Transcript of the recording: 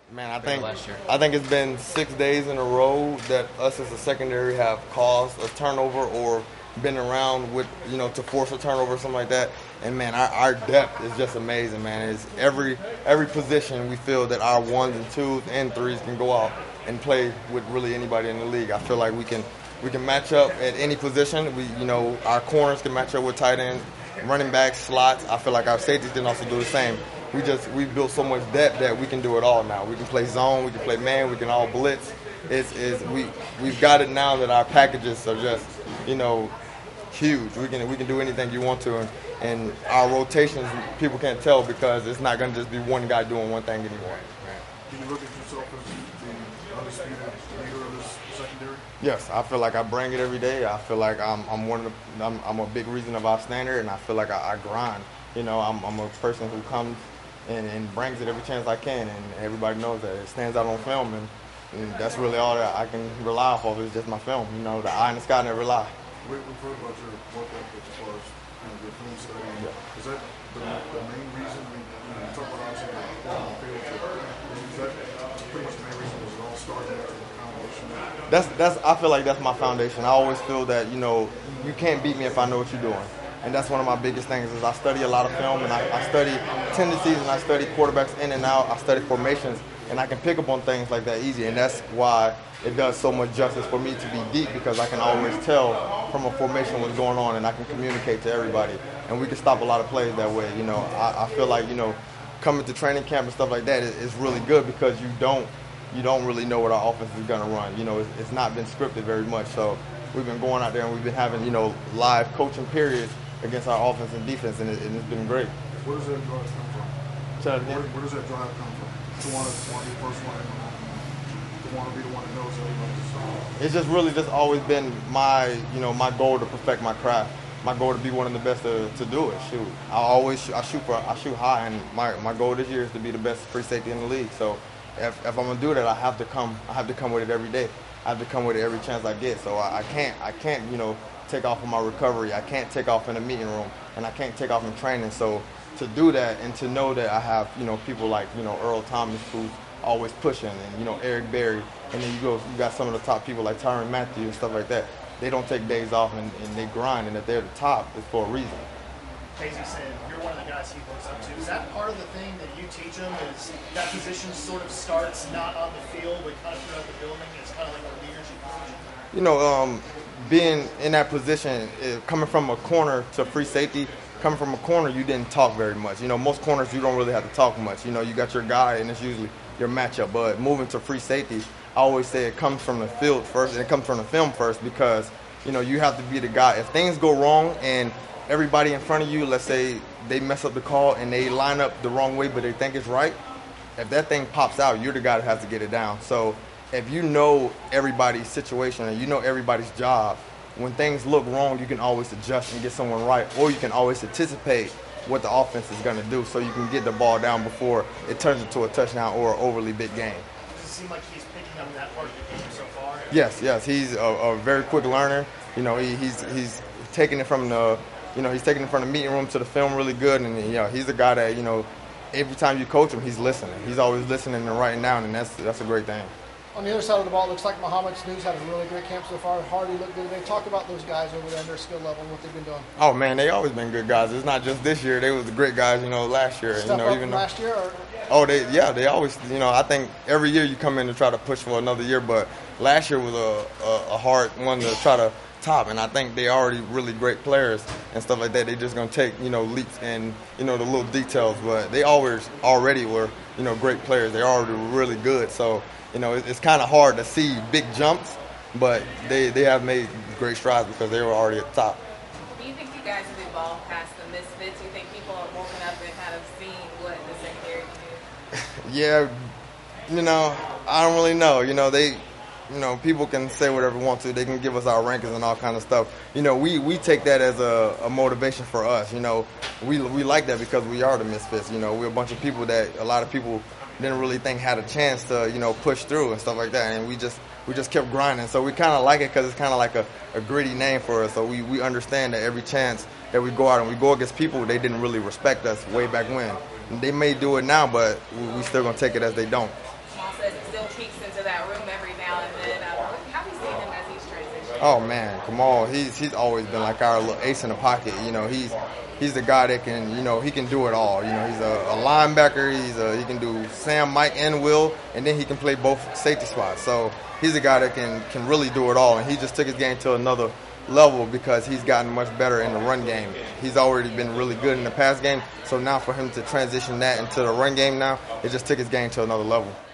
Man, last year? I think it's been 6 days in a row that us as a secondary have caused a turnover or been around with to force a turnover or something like that. And man, our depth is just amazing, man. It's every position we feel that our ones and twos and threes can go out and play with really anybody in the league. I feel like we can match up at any position. Our corners can match up with tight ends, running backs, slots. I feel like our safeties can also do the same. We've built so much depth that we can do it all now. We can play zone, we can play man, we can all blitz. We've got it now that our packages are just huge. We can do anything you want to, and our rotations people can't tell because it's not going to just be one guy doing one thing anymore. Do you look at yourself as the undisputed leader of this secondary? Yes, I feel like I bring it every day. I feel like I'm a big reason of our standard, and I feel like I grind. I'm a person who comes and brings it every chance I can, and everybody knows that. It stands out on film, and that's really all that I can rely off of is just my film. The eye in the sky never lie. We've heard about your work ethic as far as your film study. Yeah. Is that the main reason you talk about obviously on the field? Is that pretty much the main reason it all started after the combination? That's I feel like that's my foundation. I always feel that you can't beat me if I know what you're doing. And that's one of my biggest things is I study a lot of film and I study tendencies and I study quarterbacks in and out. I study formations and I can pick up on things like that easy. And that's why it does so much justice for me to be deep because I can always tell from a formation what's going on and I can communicate to everybody. And we can stop a lot of plays that way. I feel like, coming to training camp and stuff like that is really good because you don't really know what our offense is going to run. It's not been scripted very much. So we've been going out there and we've been having, live coaching periods against our offense and defense, and it's been great. Where does that drive come from? Say that again? Where does that drive come from? To want to be the first one, to want to be the one that knows everybody. It's just really just always been my goal to perfect my craft. My goal to be one of the best to do it. Shoot, I shoot high, and my goal this year is to be the best free safety in the league. So if I'm gonna do that, I have to come with it every day. I have to come with it every chance I get. So I can't take off on my recovery. I can't take off in the meeting room, and I can't take off in training. So to do that and to know that I have people like Earl Thomas who's always pushing, and Eric Berry, and then you got some of the top people like Tyrann Mathieu and stuff like that. They don't take days off and they grind, and if they're the top, it's for a reason. Casey said you're one of the guys he looks up to. Is that part of the thing that you teach him? Is that position sort of starts not on the field but kind of throughout the building? It's kind of like a leadership position. Being in that position, coming from a corner to free safety, coming from a corner, you didn't talk very much. Most corners you don't really have to talk much. You got your guy, and it's usually your matchup. But moving to free safety, I always say it comes from the field first, and it comes from the film first because you have to be the guy. If things go wrong and everybody in front of you, let's say they mess up the call and they line up the wrong way, but they think it's right, if that thing pops out, you're the guy that has to get it down. So if you know everybody's situation and you know everybody's job, when things look wrong, you can always adjust and get someone right, or you can always anticipate what the offense is going to do so you can get the ball down before it turns into a touchdown or an overly big game. Does it seem like he's picking up that part of the game so far? Yes, he's a very quick learner. He's taking it from the meeting room to the film really good, and he's a guy that every time you coach him, he's listening. He's always listening and writing down, and that's a great thing. On the other side of the ball, it looks like Mohamed Snu's had a really great camp so far. Hardy looked good. They talk about those guys over there and their skill level and what they've been doing. Oh man, they always been good guys. It's not just this year. They was the great guys, last year. Step up even last year. They always. I think every year you come in to try to push for another year, but last year was a hard one to try to top, and I think they already really great players and stuff like that. They just gonna take leaps and the little details, but they already were great players. They're already really good, so. It's kind of hard to see big jumps, but they have made great strides because they were already at the top. Do you think you guys have evolved past the misfits? Do you think people are woken up and kind of seeing what the secondary can do? Yeah, I don't really know. People can say whatever they want to. They can give us our rankings and all kind of stuff. We take that as a motivation for us. We like that because we are the misfits. We're a bunch of people that a lot of people didn't really think had a chance to push through and stuff like that, and we just kept grinding. So we kind of like it because it's kind of like a gritty name for us. So we understand that every chance that we go out and we go against people they didn't really respect us way back when. And they may do it now, but we still gonna take it as they don't. Oh man, Kamal, he's always been like our little ace in the pocket. You know, he's the guy that can, you know, he can do it all. You know, he's a linebacker. He can do Sam, Mike, and Will, and then he can play both safety spots. So he's a guy that can really do it all, and he just took his game to another level because he's gotten much better in the run game. He's already been really good in the pass game, so now for him to transition that into the run game now, it just took his game to another level.